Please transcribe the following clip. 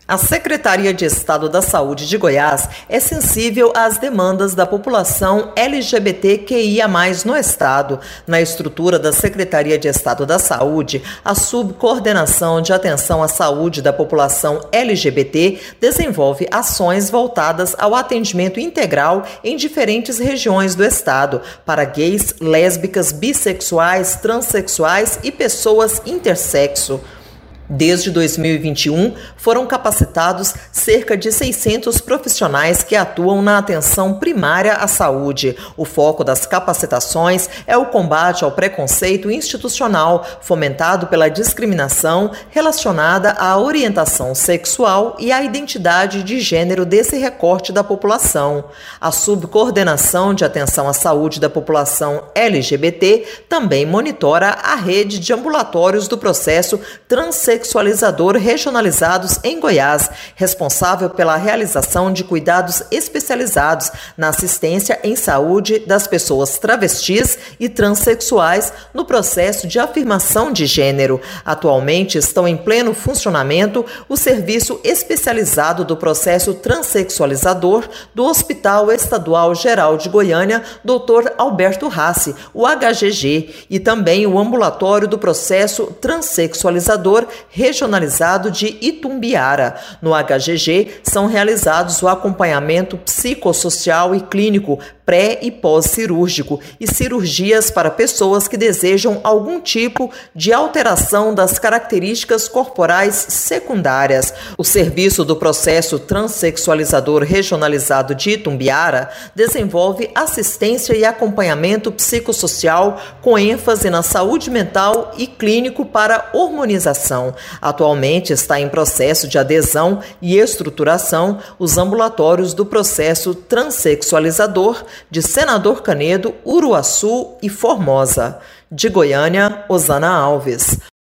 A Secretaria de Estado da Saúde de Goiás é sensível às demandas da população LGBTQIA+, no estado. Na estrutura da Secretaria de Estado da Saúde, a Subcoordenação de Atenção à Saúde da População LGBT desenvolve ações voltadas ao atendimento integral em diferentes regiões do estado, para gays, lésbicas, bissexuais, transexuais e pessoas intersexo. Desde 2021, foram capacitados cerca de 600 profissionais que atuam na atenção primária à saúde. O foco das capacitações é o combate ao preconceito institucional, fomentado pela discriminação relacionada à orientação sexual e à identidade de gênero desse recorte da população. A Subcoordenação de Atenção à Saúde da População LGBT também monitora a rede de ambulatórios do processo transexualizador regionalizados em Goiás, responsável pela realização de cuidados especializados na assistência em saúde das pessoas travestis e transexuais no processo de afirmação de gênero. Atualmente estão em pleno funcionamento o serviço especializado do processo transexualizador do Hospital Estadual Geral de Goiânia, Dr. Alberto Rassi, o HGG, e também o ambulatório do processo transexualizador regionalizado de Itumbiara. No HGG, são realizados o acompanhamento psicossocial e clínico pré- e pós-cirúrgico e cirurgias para pessoas que desejam algum tipo de alteração das características corporais secundárias. O serviço do processo transexualizador regionalizado de Itumbiara desenvolve assistência e acompanhamento psicossocial com ênfase na saúde mental e clínico para hormonização. Atualmente está em processo de adesão e estruturação os ambulatórios do processo transexualizador de Senador Canedo, Uruaçu e Formosa. De Goiânia, Osana Alves.